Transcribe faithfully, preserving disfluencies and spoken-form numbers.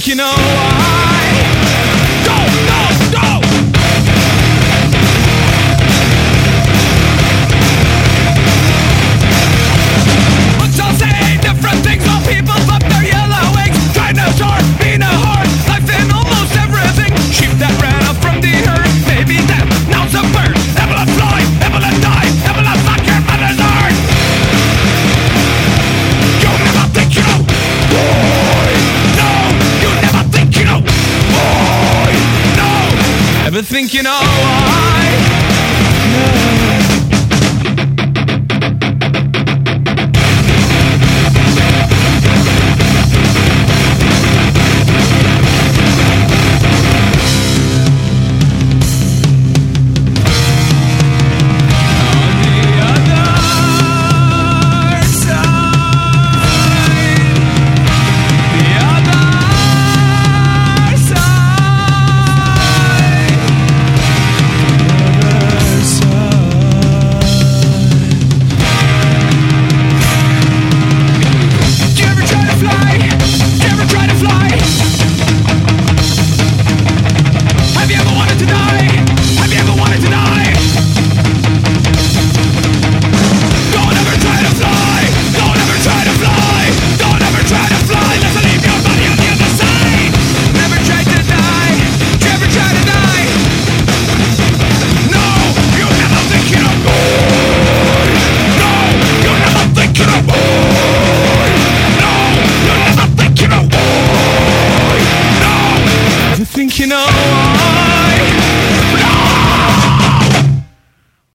think you know why. Go, go, go! Let's all say different things while people flip their yellow wings, trying to start being a hard life in almost everything. Sheep that ran off from the herd, maybe that now's a bird. Able to fly, able to die, able to fuck your mother's heart. You never think you know, boy. No, you never think you know, boy. No, never think you know why. No. You know